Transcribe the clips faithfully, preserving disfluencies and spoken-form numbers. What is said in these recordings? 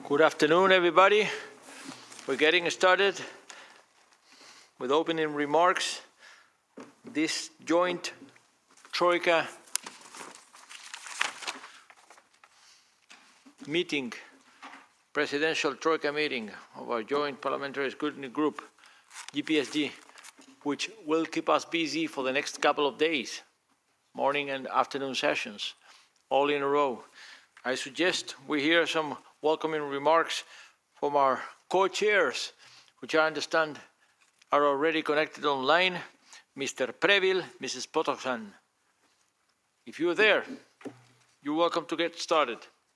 Good afternoon, everybody. We're getting started with opening remarks. This joint Troika meeting, presidential Troika meeting of our joint parliamentary scrutiny group, G P S G, which will keep us busy for the next couple of days, morning and afternoon sessions, all in a row. I suggest we hear some welcoming remarks from our co-chairs, which I understand are already connected online, Mister Preville, Missus Potoczan. If you're there, you're welcome to get started.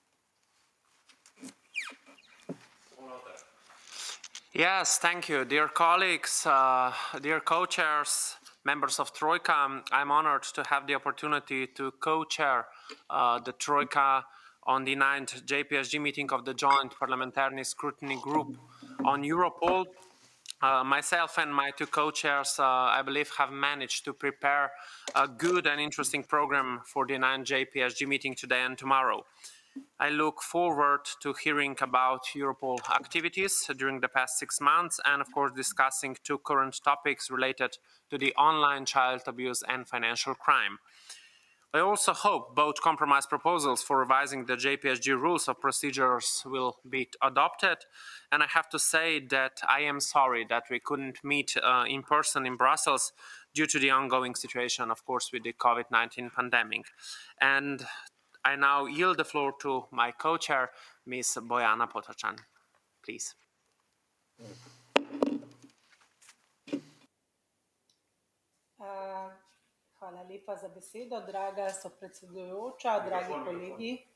Yes, thank you. Dear colleagues, uh, dear co-chairs, members of Troika, I'm honored to have the opportunity to co-chair uh, the Troika on the ninth J P S G meeting of the Joint Parliamentary Scrutiny Group on Europol. Uh, myself and my two co-chairs, uh, I believe, have managed to prepare a good and interesting program for the ninth J P S G meeting today and tomorrow. I look forward to hearing about Europol activities during the past six months and, of course, discussing two current topics related to the online child abuse and financial crime. I also hope both compromise proposals for revising the J P S G rules of procedures will be adopted. And I have to say that I am sorry that we couldn't meet uh, in person in Brussels due to the ongoing situation, of course, with the COVID nineteen pandemic. And I now yield the floor to my co-chair, Miz Bojana Potoczan. Please. Uh, hvala lepa za besedo, draga sopredsedujoča, dragi kolegi.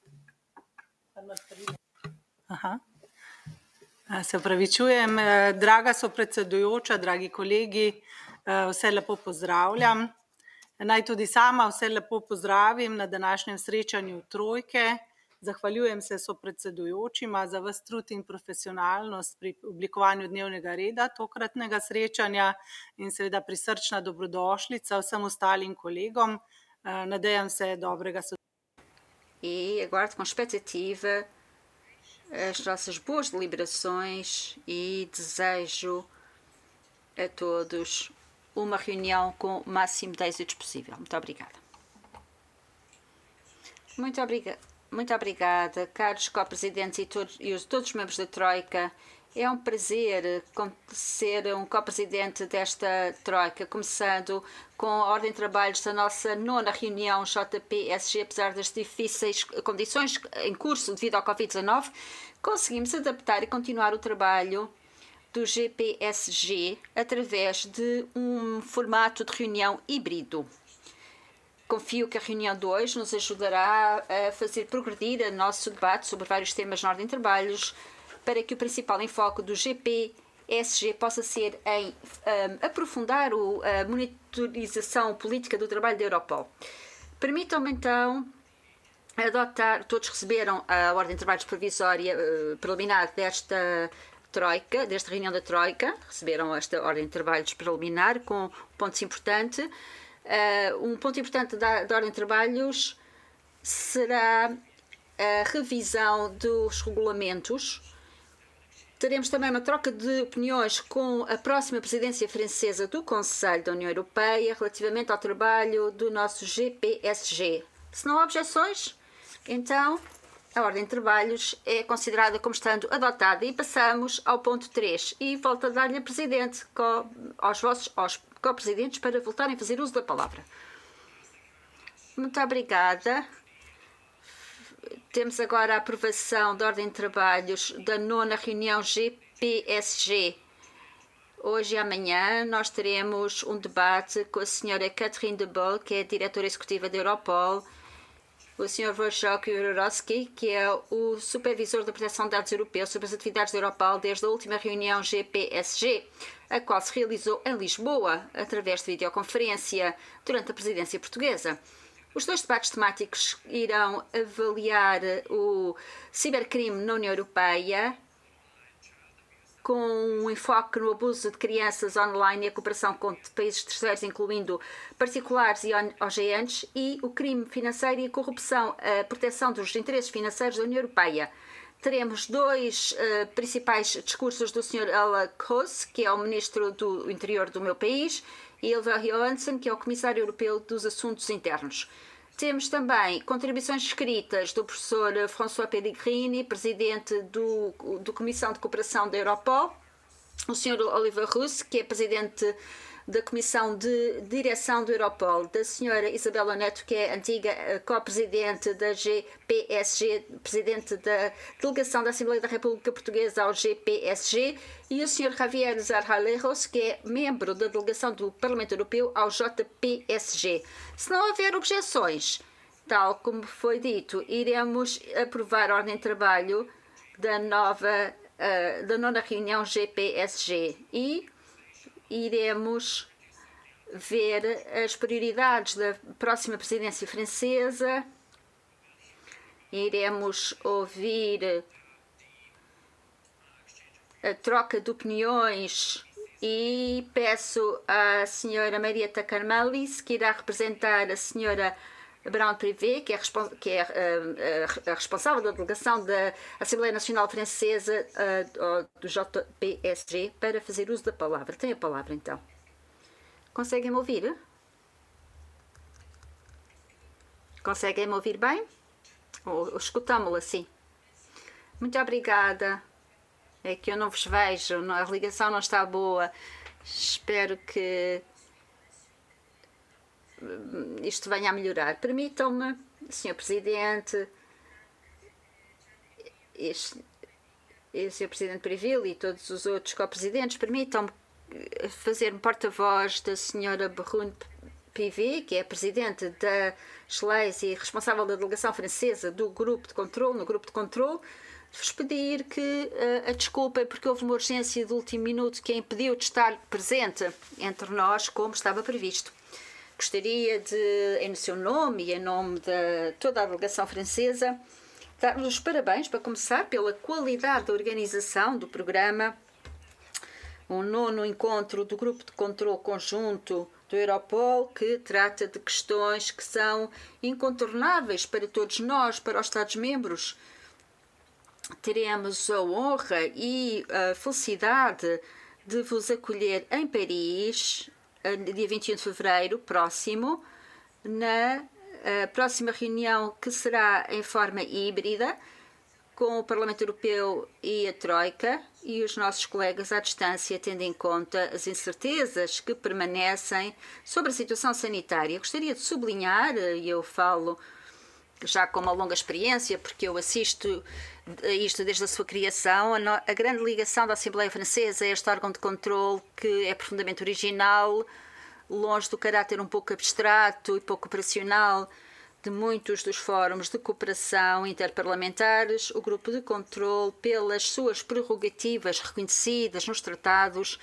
Aha. Se opravičujem, draga sopredsedujoča, dragi kolegi, vse lepo pozdravljam. Naj tudi sama vse lepo pozdravim na današnjem srečanju Trojke. Zahvaljujem se sopredsedujočima za ves trud in profesionalnost pri oblikovanju dnevnega reda tokratnega srečanja in seveda prisrčna dobrodošlica vsem ostalim kolegom. Nadejam se dobrega sodelovanja. E aguardo com expectativa as nossas boas deliberações e desejo a todos uma reunião com o máximo de êxitos possível. Muito obrigada. Muito obrigada. Muito obrigada, caros co-presidentes e, todos, e os, todos os membros da Troika. É um prazer ser um co-presidente desta Troika, começando com a ordem de trabalhos da nossa nona reunião J P S G, apesar das difíceis condições em curso devido ao Covid dezenove, conseguimos adaptar e continuar o trabalho do G P S G através de um formato de reunião híbrido. Confio que a reunião de hoje nos ajudará a fazer progredir o nosso debate sobre vários temas na ordem de trabalhos para que o principal enfoque do G P S G possa ser em um, aprofundar o, a monitorização política do trabalho da Europol. Permitam-me então adotar, todos receberam a ordem de trabalhos provisória uh, preliminar desta Troika, desta reunião da Troika, receberam esta ordem de trabalhos preliminar com pontos importantes. Uh, um ponto importante da, da ordem de trabalhos será a revisão dos regulamentos. Teremos também uma troca de opiniões com a próxima presidência francesa do Conselho da União Europeia relativamente ao trabalho do nosso G P S G. Se não há objeções, então a ordem de trabalhos é considerada como estando adotada e passamos ao ponto três. E volto a dar-lhe a presidente aos vossos aos co-presidentes para voltarem a fazer uso da palavra. Muito obrigada. Temos agora a aprovação da ordem de trabalhos da nona reunião G P S G. Hoje e amanhã nós teremos um debate com a senhora Catherine de Boll, que é a diretora executiva da Europol, o senhor Wojciech Jurowski, que é o supervisor da proteção de dados europeu sobre as atividades da Europol desde a última reunião G P S G, a qual se realizou em Lisboa, através de videoconferência, durante a presidência portuguesa. Os dois debates temáticos irão avaliar o cibercrime na União Europeia, com um enfoque no abuso de crianças online e a cooperação com países terceiros, incluindo particulares e O G Ns, e o crime financeiro e a corrupção, a proteção dos interesses financeiros da União Europeia. teremos dois uh, principais discursos do senhor Ella Kroes, que é o ministro do Interior do meu país, e Ylva Johansson, que é o comissário europeu dos Assuntos Internos. Temos também contribuições escritas do professor François Pellegrini, presidente do, do Comissão de Cooperação da Europol, o senhor Oliver Russ, que é presidente da Comissão de Direção do Europol, da senhora Isabela Neto, que é antiga co-presidente da G P S G, presidente da Delegação da Assembleia da República Portuguesa ao G P S G, e o senhor Javier Zarralejos, que é membro da Delegação do Parlamento Europeu ao J P S G. Se não houver objeções, tal como foi dito, iremos aprovar a ordem de trabalho da nova, uh, da nona reunião G P S G e iremos ver as prioridades da próxima presidência francesa, iremos ouvir a troca de opiniões e peço à senhora Marieta Carmelis, que irá representar a senhora Brown Privé, que é, que é uh, a responsável da delegação da Assembleia Nacional Francesa uh, do J P S G, para fazer uso da palavra. Tem a palavra, então. Conseguem-me ouvir? Conseguem-me ouvir bem? Ou, ou escutamo-lo assim? Muito obrigada. É que eu não vos vejo, a ligação não está boa. Espero que isto venha a melhorar. Permitam-me, senhor Presidente, este, e senhor Presidente Privil e todos os outros co-presidentes, permitam-me fazer-me porta-voz da senhora Brune Pivet, que é Presidente da Schleswig e responsável da delegação francesa do Grupo de Controlo, no Grupo de Controlo, vos pedir que uh, a desculpem porque houve uma urgência de último minuto que a impediu de estar presente entre nós como estava previsto. Gostaria de, em seu nome e em nome de toda a delegação francesa, dar-vos os parabéns, para começar, pela qualidade da organização do programa, um nono encontro do Grupo de Controlo Conjunto do Europol, que trata de questões que são incontornáveis para todos nós, para os Estados-membros. Teremos a honra e a felicidade de vos acolher em Paris, no dia vinte e um de fevereiro próximo, na próxima reunião que será em forma híbrida, com o Parlamento Europeu e a Troika e os nossos colegas à distância, tendo em conta as incertezas que permanecem sobre a situação sanitária. Gostaria de sublinhar, e eu falo já com uma longa experiência, porque eu assisto a isto desde a sua criação, a, no, a grande ligação da Assembleia Francesa a este órgão de controle que é profundamente original, longe do caráter um pouco abstrato e pouco operacional de muitos dos fóruns de cooperação interparlamentares. O grupo de controle, pelas suas prerrogativas reconhecidas nos tratados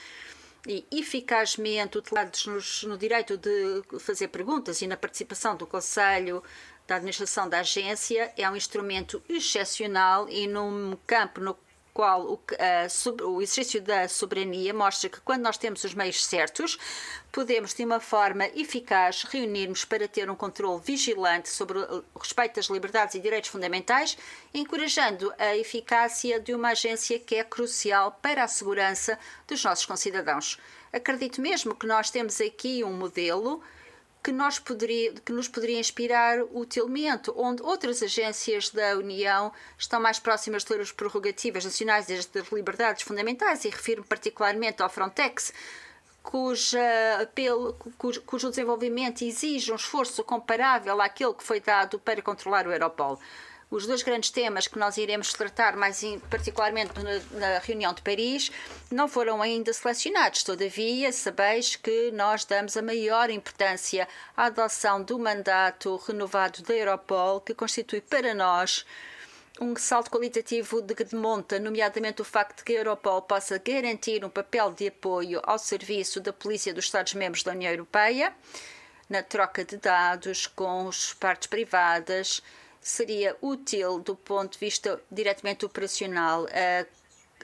e eficazmente utilizados nos, no direito de fazer perguntas e na participação do Conselho da administração da agência, é um instrumento excepcional e num campo no qual o, a, sub, o exercício da soberania mostra que quando nós temos os meios certos, podemos de uma forma eficaz reunirmos para ter um controle vigilante sobre o respeito às liberdades e direitos fundamentais, encorajando a eficácia de uma agência que é crucial para a segurança dos nossos concidadãos. Acredito mesmo que nós temos aqui um modelo que, nós poderia, que nos poderia inspirar utilmente, onde outras agências da União estão mais próximas de ter as prerrogativas nacionais das liberdades fundamentais, e refiro-me particularmente ao Frontex, cuja, apelo, cujo, cujo desenvolvimento exige um esforço comparável àquele que foi dado para controlar o Europol. Os dois grandes temas que nós iremos tratar, mais em, particularmente na, na reunião de Paris, não foram ainda selecionados. Todavia, sabeis que nós damos a maior importância à adoção do mandato renovado da Europol, que constitui para nós um salto qualitativo de que demonta, nomeadamente o facto de que a Europol possa garantir um papel de apoio ao serviço da Polícia dos Estados-membros da União Europeia, na troca de dados com as partes privadas. Seria útil, do ponto de vista diretamente operacional, a,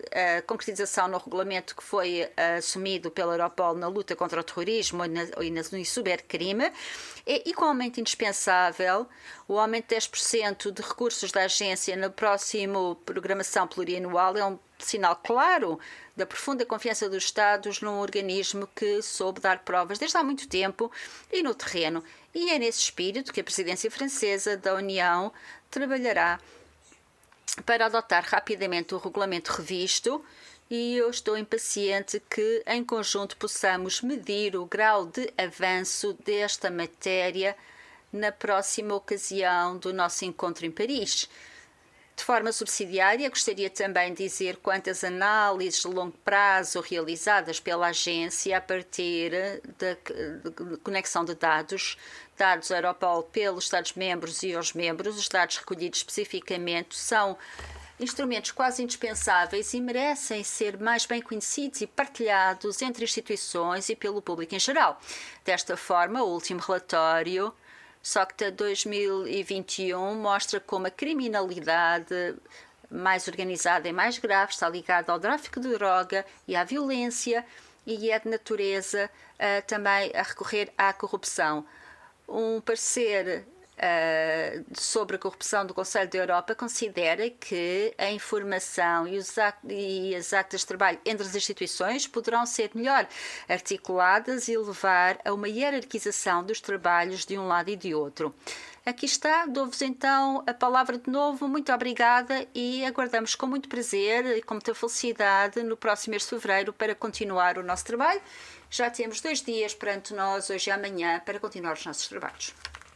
a concretização no regulamento que foi uh, assumido pela Europol na luta contra o terrorismo e, na, e no cibercrime. É igualmente indispensável o aumento de dez por cento de recursos da agência na próxima programação plurianual. É um sinal claro da profunda confiança dos Estados num organismo que soube dar provas desde há muito tempo e no terreno. E é nesse espírito que a presidência francesa da União trabalhará para adotar rapidamente o regulamento revisto, e eu estou impaciente que, em conjunto, possamos medir o grau de avanço desta matéria na próxima ocasião do nosso encontro em Paris. De forma subsidiária, gostaria também de dizer quantas análises de longo prazo realizadas pela agência a partir da conexão de dados, dados Europol pelos Estados-membros e aos membros. Os dados recolhidos especificamente são instrumentos quase indispensáveis e merecem ser mais bem conhecidos e partilhados entre instituições e pelo público em geral. Desta forma, o último relatório S O C T A dois mil e vinte e um mostra como a criminalidade mais organizada e mais grave está ligada ao tráfico de droga e à violência, e é de natureza uh, também a recorrer à corrupção. Um parecer uh, sobre a corrupção do Conselho da Europa considera que a informação e, os act e as actas de trabalho entre as instituições poderão ser melhor articuladas e levar a uma hierarquização dos trabalhos de um lado e de outro. Aqui está, dou-vos então a palavra de novo. Muito obrigada e aguardamos com muito prazer e com muita felicidade no próximo mês de fevereiro para continuar o nosso trabalho. Já temos dois dias perante nós, hoje e amanhã, para continuar os nossos trabalhos.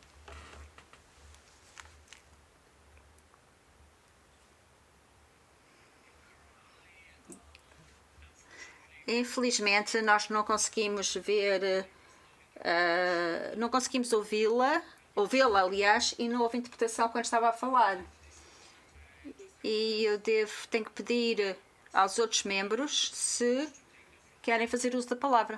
Infelizmente, nós não conseguimos ver, uh, não conseguimos ouvi-la, ouvi-la, aliás, e não houve interpretação quando estava a falar. E eu devo, tenho que pedir aos outros membros se querem fazer uso da palavra.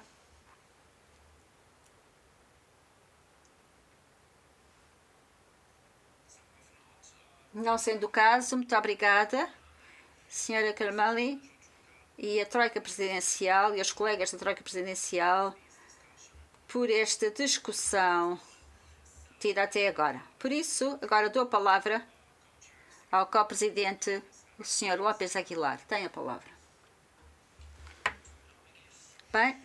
Não sendo o caso, muito obrigada, senhora Carmeli, e a Troika Presidencial e os colegas da Troika Presidencial por esta discussão tida até agora. Por isso, agora dou a palavra ao co-presidente, o senhor López Aguilar. Tem a palavra. Bem,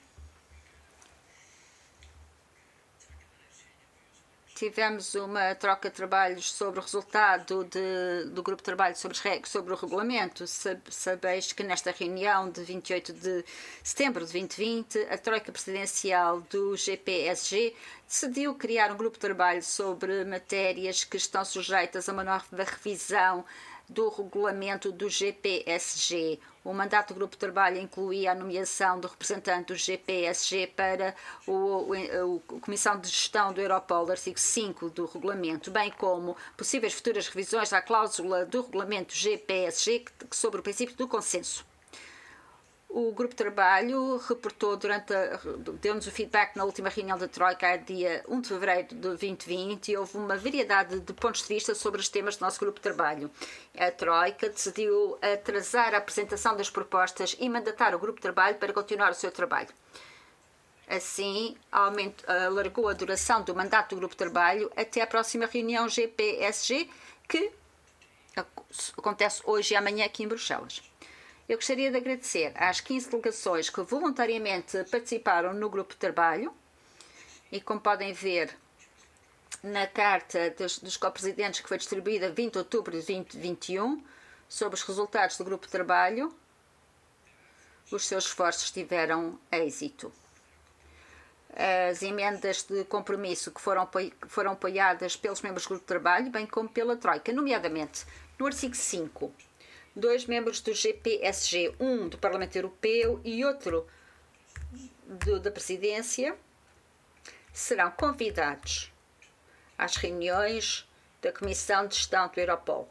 tivemos uma troca de trabalhos sobre o resultado de, do grupo de trabalho sobre, as, sobre o regulamento. Sabeis que nesta reunião de vinte e oito de setembro de dois mil e vinte, a Troika Presidencial do G P S G decidiu criar um grupo de trabalho sobre matérias que estão sujeitas a uma nova revisão do regulamento do G P S G. O mandato do grupo de trabalho incluía a nomeação do representante do G P S G para o, o, o Comissão de Gestão do Europol, artigo cinco do regulamento, bem como possíveis futuras revisões à cláusula do regulamento G P S G sobre o princípio do consenso. O grupo de trabalho reportou durante a, deu-nos o feedback na última reunião da Troika, dia um de fevereiro de dois mil e vinte, e houve uma variedade de pontos de vista sobre os temas do nosso grupo de trabalho. A Troika decidiu atrasar a apresentação das propostas e mandatar o grupo de trabalho para continuar o seu trabalho. Assim, aumentou, alargou a duração do mandato do grupo de trabalho até a próxima reunião G P S G, que acontece hoje e amanhã aqui em Bruxelas. Eu gostaria de agradecer às quinze delegações que voluntariamente participaram no grupo de trabalho e, como podem ver na carta dos, dos co-presidentes que foi distribuída vinte de outubro de dois mil e vinte e um sobre os resultados do grupo de trabalho, os seus esforços tiveram êxito. As emendas de compromisso que foram, foram apoiadas pelos membros do grupo de trabalho, bem como pela Troika, nomeadamente no artigo cinco. Dois membros do G P S G, um do Parlamento Europeu e outro do, da Presidência, serão convidados às reuniões da Comissão de Gestão do Europol,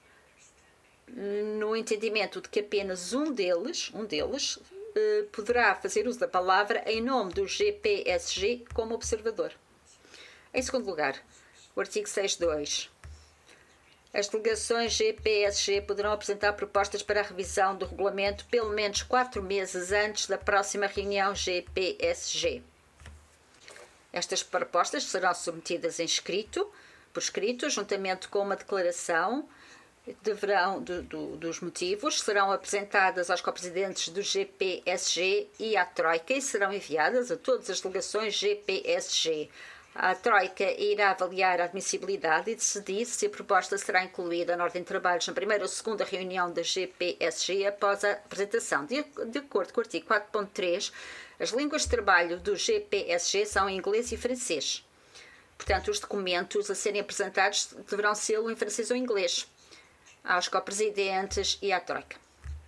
no entendimento de que apenas um deles, um deles eh, poderá fazer uso da palavra em nome do G P S G como observador. Em segundo lugar, o artigo seis ponto dois. As delegações G P S G poderão apresentar propostas para a revisão do regulamento pelo menos quatro meses antes da próxima reunião G P S G. Estas propostas serão submetidas em escrito, por escrito, juntamente com uma declaração deverão, do, do, dos motivos, serão apresentadas aos copresidentes do G P S G e à Troika e serão enviadas a todas as delegações G P S G. A Troika irá avaliar a admissibilidade e decidir se a proposta será incluída na ordem de trabalhos na primeira ou segunda reunião da G P S G após a apresentação. De, de acordo com o artigo quatro ponto três, as línguas de trabalho do G P S G são inglês e francês. Portanto, os documentos a serem apresentados deverão ser em francês ou inglês aos copresidentes e à Troika.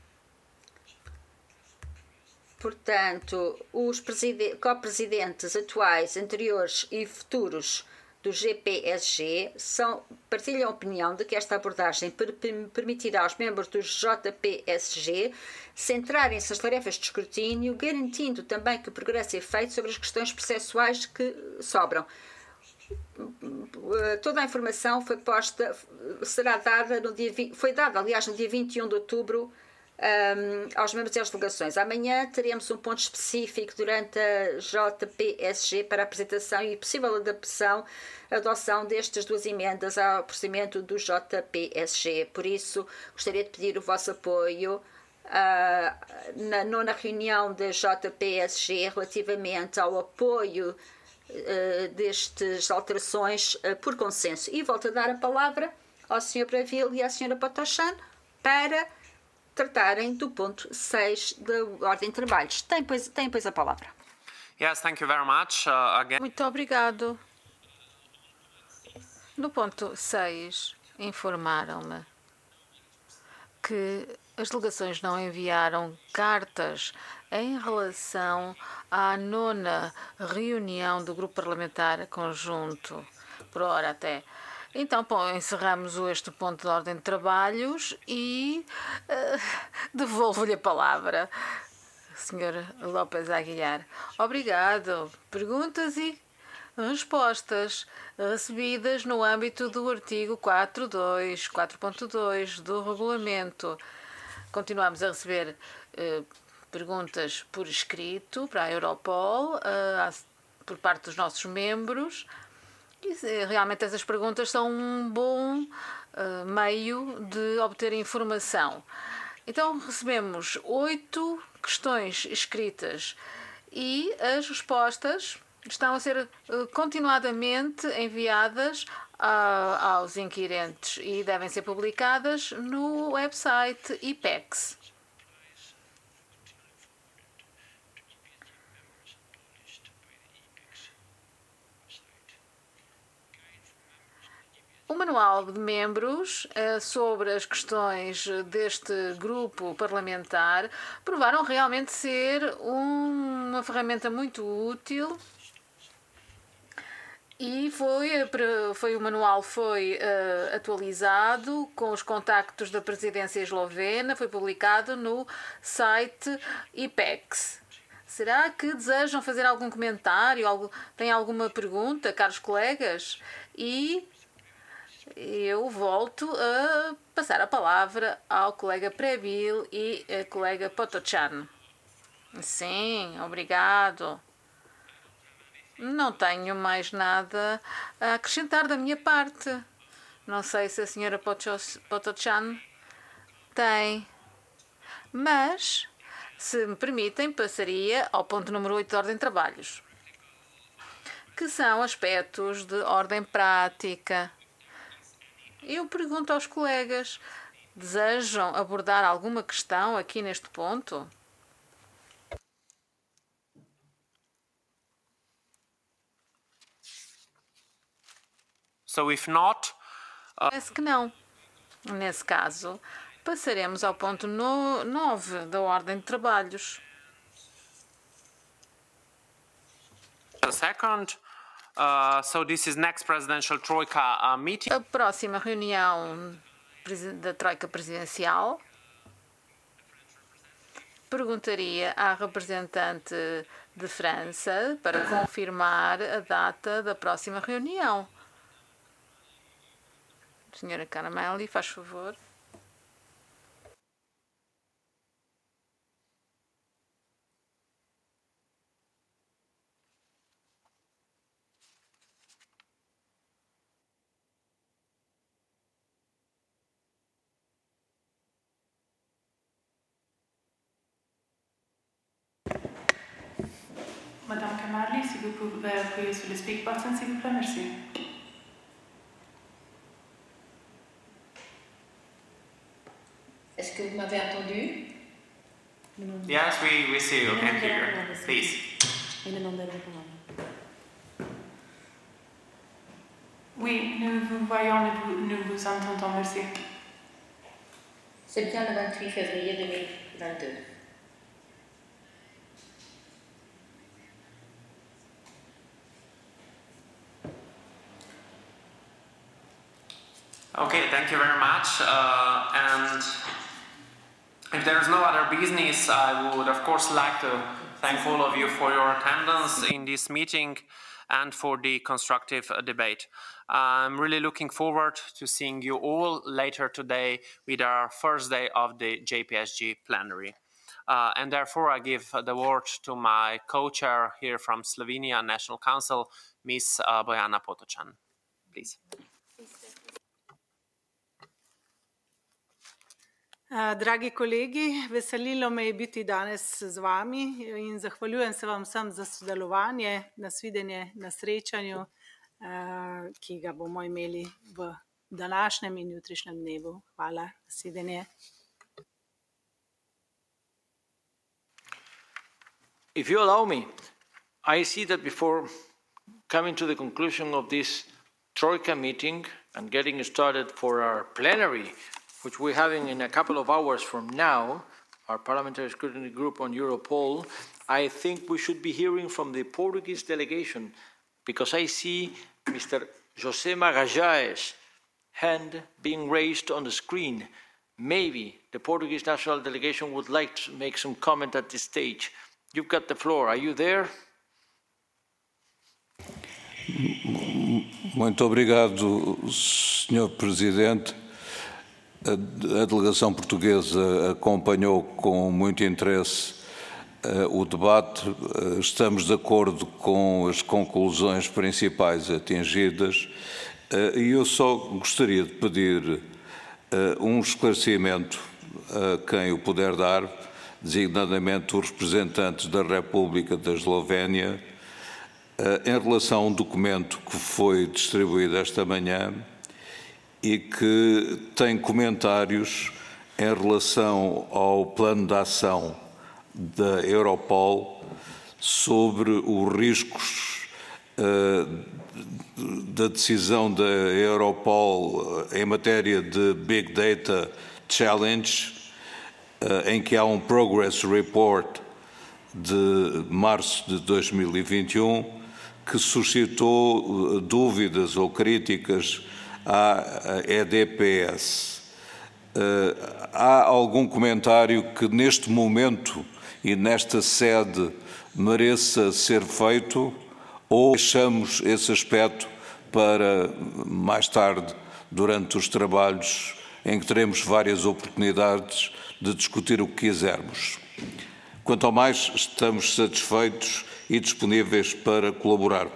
Portanto, os copresidentes atuais, anteriores e futuros do G P S G são, partilham a opinião de que esta abordagem per permitirá aos membros do J P S G centrarem-se nas tarefas de escrutínio, garantindo também que o progresso é feito sobre as questões processuais que sobram. Toda a informação foi posta, será dada no dia vinte, foi dada, aliás, no dia vinte e um de outubro um, aos membros e às delegações. Amanhã teremos um ponto específico durante a J P S G para a apresentação e possível adaptação, adoção destas duas emendas ao procedimento do J P S G. Por isso, gostaria de pedir o vosso apoio uh, na nona reunião da J P S G relativamente ao apoio Uh, destas alterações uh, por consenso. E volto a dar a palavra ao senhor Praville e à senhora Potochan para tratarem do ponto seis da Ordem de Trabalhos. Tem, pois, tem, pois a palavra. Yes, thank you very much. Uh, again. Muito obrigado. No ponto seis, informaram-me que as delegações não enviaram cartas em relação à nona reunião do Grupo Parlamentar Conjunto, por hora até. Então, bom, encerramos este ponto de ordem de trabalhos e uh, devolvo-lhe a palavra, senhor López Aguiar. Obrigado. Perguntas e respostas recebidas no âmbito do artigo quatro ponto dois do regulamento. Continuamos a receber uh, perguntas por escrito para a Europol, uh, por parte dos nossos membros. E realmente essas perguntas são um bom uh, meio de obter informação. Então recebemos oito questões escritas e as respostas estão a ser uh, continuadamente enviadas uh, aos inquirentes e devem ser publicadas no website I P E X. O manual de membros uh, sobre as questões deste grupo parlamentar provaram realmente ser um, uma ferramenta muito útil e foi, foi o manual foi uh, atualizado com os contactos da presidência eslovena, foi publicado no site I P E X. Será que desejam fazer algum comentário, algo, têm alguma pergunta, caros colegas? E eu volto a passar a palavra ao colega Praville e a colega Potochan. Sim, obrigado. Não tenho mais nada a acrescentar da minha parte. Não sei se a senhora Potochan tem. Mas, se me permitem, passaria ao ponto número oito da Ordem de Trabalhos, que são aspectos de ordem prática. Eu pergunto aos colegas, desejam abordar alguma questão aqui neste ponto? So if not, uh... Parece que não. Nesse caso, passaremos ao ponto nove da Ordem de Trabalhos. A second. Uh, so this is next presidential troika uh, meeting. A próxima reunião da Troika Presidencial. Perguntaria à representante de França para confirmar a data da próxima reunião. Senhora Caramelli, faz favor. Madame Kamarli, si vous pouvez appuyer sur le speak button, s'il vous plaît, merci. Est-ce que vous m'avez entendu? Yes, we, we see you and hear you. Please. Oui, nous vous voyons et vous- nous vous entendons, merci. C'est bien le vingt-huit février deux mille vingt-deux. Okay, thank you very much. Uh, and if there's no other business, I would of course like to thank all of you for your attendance in this meeting and for the constructive uh, debate. I'm really looking forward to seeing you all later today with our first day of the J P S G plenary. Uh, and therefore, I give the word to my co-chair here from Slovenia National Council, Miz uh, Bojana Potočan. Please. Uh, Dragi kolegi, veselilo me je biti danes z vami in zahvaljujem se vam vsem za sodelovanje, nasvidenje na srečanju, uh, ki ga bomo imeli v današnjem in jutrišnjem dnevu. Hvala, nasvidenje. If you allow me, I see that before coming to the conclusion of this Troika meeting and getting started for our plenary, which we're having in a couple of hours from now, our Parliamentary Scrutiny Group on Europol, I think we should be hearing from the Portuguese delegation, because I see Mister José Magallanes' hand being raised on the screen. Maybe the Portuguese national delegation would like to make some comment at this stage. You've got the floor. Are you there? Muito obrigado, senhor Presidente. A, a delegação portuguesa acompanhou com muito interesse uh, o debate. Uh, estamos de acordo com as conclusões principais atingidas uh, e eu só gostaria de pedir uh, um esclarecimento a quem o puder dar, designadamente os representantes da República da Eslovénia, em relação a um documento que foi distribuído esta manhã e que tem comentários em relação ao plano de ação da Europol sobre os riscos da decisão da Europol em matéria de Big Data Challenge, em que há um Progress Report de março de dois mil e vinte e um que suscitou dúvidas ou críticas à E D P S. Há algum comentário que neste momento e nesta sede mereça ser feito ou deixamos esse aspecto para mais tarde, durante os trabalhos em que teremos várias oportunidades de discutir o que quisermos? Quanto ao mais, estamos satisfeitos e disponíveis para colaborar.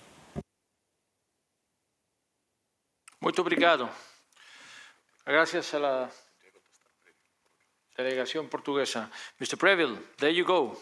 Muito obrigado. Gracias a la delegación portuguesa. Mister Preville, there you go.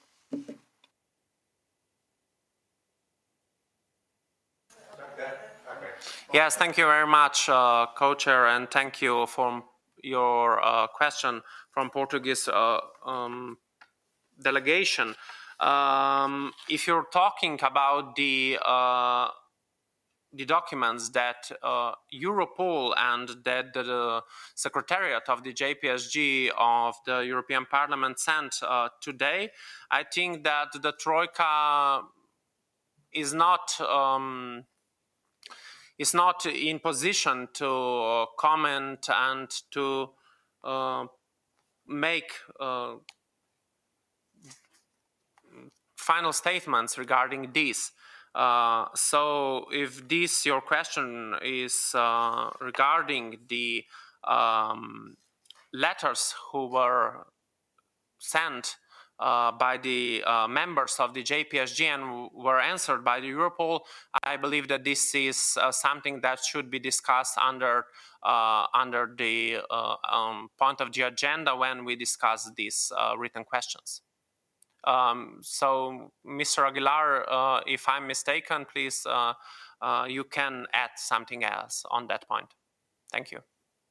Yes, thank you very much, uh, Co-Chair, and thank you for your uh, question from Portuguese uh, um, delegation. Um, if you're talking about the uh, the documents that uh, Europol and that the, the Secretariat of the J P S G of the European Parliament sent uh, today, I think that the Troika is not um, is not in position to uh, comment and to uh, make uh, final statements regarding this. Uh, so if this, your question is uh, regarding the um, letters who were sent uh, by the uh, members of the J P S G and were answered by the Europol, I believe that this is uh, something that should be discussed under uh, under the uh, um, point of the agenda when we discuss these uh, written questions. Um, so, Mister Aguilar, uh, if I'm mistaken, please, uh, uh, you can add something else on that point. Thank you.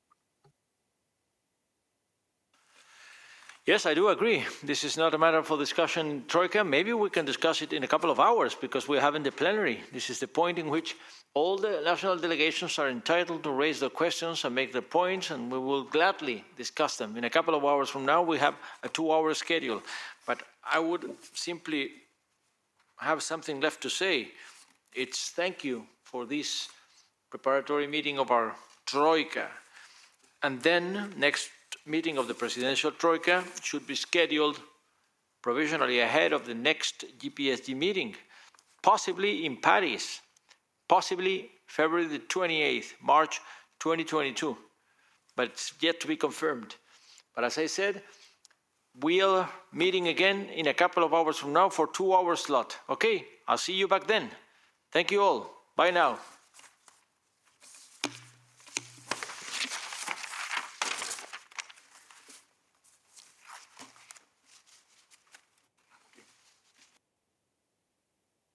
Yes, I do agree. This is not a matter for discussion in Troika. Maybe we can discuss it in a couple of hours because we're having the plenary. This is the point in which all the national delegations are entitled to raise their questions and make their points, and we will gladly discuss them. In a couple of hours from now, we have a two-hour schedule. But I would simply have something left to say. It's thank you for this preparatory meeting of our Troika. And then next meeting of the Presidential Troika should be scheduled provisionally ahead of the next G P S G meeting, possibly in Paris, possibly February the twenty-eighth, March twenty twenty-two, but it's yet to be confirmed. But as I said, we are meeting again in a couple of hours from now for two hour slot. Okay, I'll see you back then. Thank you all. Bye now.